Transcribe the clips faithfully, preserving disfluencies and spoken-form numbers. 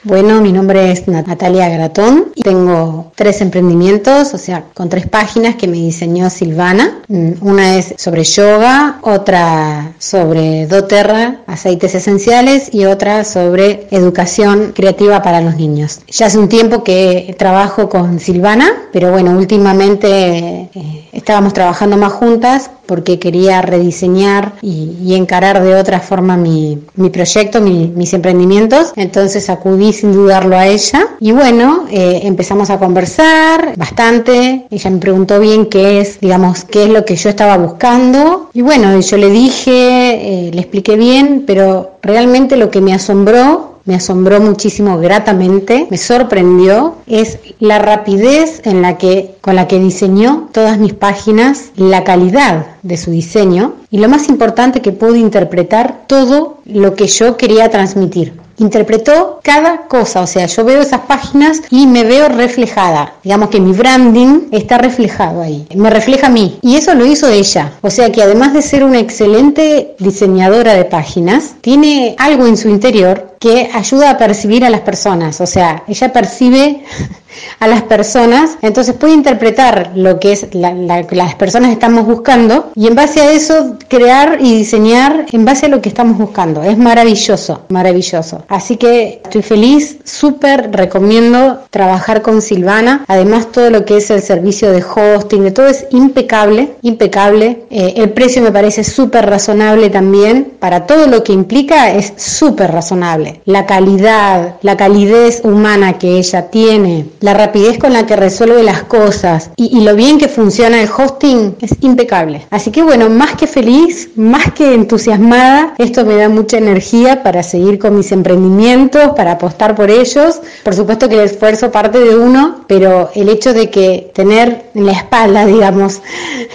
Bueno, mi nombre es Natalia Gratón y tengo tres emprendimientos, o sea, con tres páginas que me diseñó Silvana. Una es sobre yoga, otra sobre doTERRA, aceites esenciales, y otra sobre educación creativa para los niños. Ya hace un tiempo que trabajo con Silvana, pero bueno, últimamente eh, estábamos trabajando más juntas porque quería rediseñar y, y encarar de otra forma mi, mi proyecto, mi, mis emprendimientos. Entonces acudí sin dudarlo a ella y bueno, eh, empezamos a conversar bastante. Ella me preguntó bien qué es, digamos, qué es lo que yo estaba buscando y bueno, yo le dije, eh, le expliqué bien, pero realmente lo que me asombró Me asombró muchísimo, gratamente, me sorprendió, es la rapidez en la que, con la que diseñó todas mis páginas, la calidad de su diseño y lo más importante, que pudo interpretar todo lo que yo quería transmitir. Interpretó cada cosa, o sea, yo veo esas páginas y me veo reflejada, digamos que mi branding está reflejado ahí, me refleja a mí y eso lo hizo ella, o sea que además de ser una excelente diseñadora de páginas, tiene algo en su interior que ayuda a percibir a las personas, o sea, ella percibe a las personas, entonces puede interpretar lo que es la, la, las personas estamos buscando y en base a eso crear y diseñar en base a lo que estamos buscando. Es maravilloso, maravilloso. Así que estoy feliz, súper recomiendo trabajar con Silvana. Además, todo lo que es el servicio de hosting, de todo es impecable, impecable. Eh, el precio me parece súper razonable también. Para todo lo que implica es súper razonable. La calidad, la calidez humana que ella tiene, la rapidez con la que resuelve las cosas y, y lo bien que funciona el hosting es impecable. Así que bueno, más que feliz, más que entusiasmada, esto me da mucha energía para seguir con mis emprendimientos, para apostar por ellos. Por supuesto que el esfuerzo parte de uno, pero el hecho de que tener en la espalda, digamos,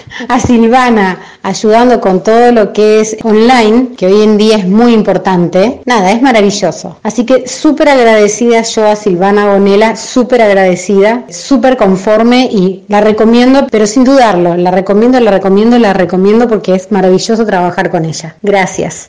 a Silvana ayudando con todo lo que es online, que hoy en día es muy importante, nada, es maravilloso. Así que súper agradecida yo a Silvana Gonella, súper agradecida, súper conforme y la recomiendo, pero sin dudarlo, la recomiendo, la recomiendo, la recomiendo porque es maravilloso trabajar con ella. Gracias.